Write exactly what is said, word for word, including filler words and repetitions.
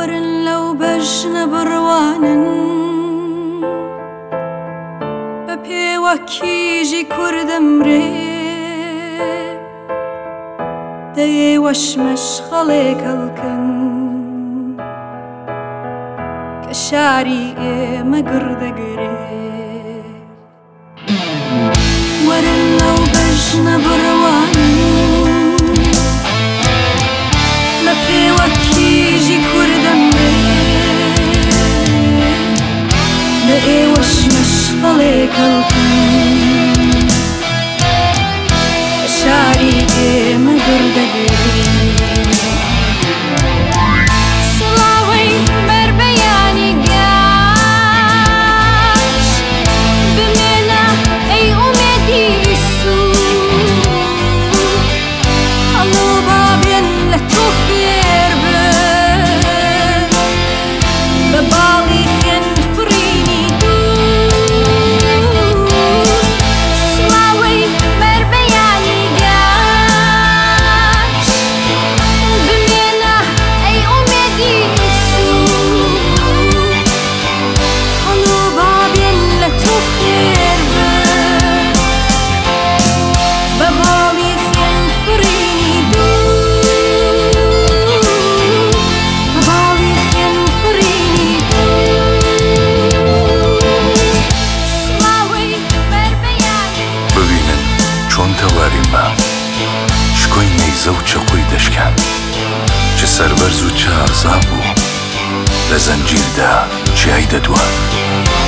ورن لو بەژنە بڕوانن بە پێوە کیژی کوردەمرێ دەیێوەش مەشغەڵێک هەڵکەن کە شاری ئێمە گڕدەگرێ ورن لەو بەژنە بڕوانن بە پێوە کیژی کوردەمرێ لە ئێوەش مەشغەڵێک هەڵکەن کە شاری ئێمە گڕدەگرێ سڵاوەی بەربەیانی گاش بمێنە ئەی ئومێدی سوور هەڵۆ بابێن لە تۆ فێر بن بە باڵی خوێن فڕینی دوور سڵاوەی بەربەیانی گاش بمێنە ئەی ئومێدی سوور هەڵۆ بابێن لە تۆ فێر بن بە باڵی خوێن فڕینی دوور بە باڵی خوێن فڕینی دوور سڵاوەی بەربەیانی ببینن چۆن تەواریم بە شکۆی نەیزە و چەقۆی دەشکان چ سەربەرز و چ ئازا بوو لە زەنجیردا چیای دەدوان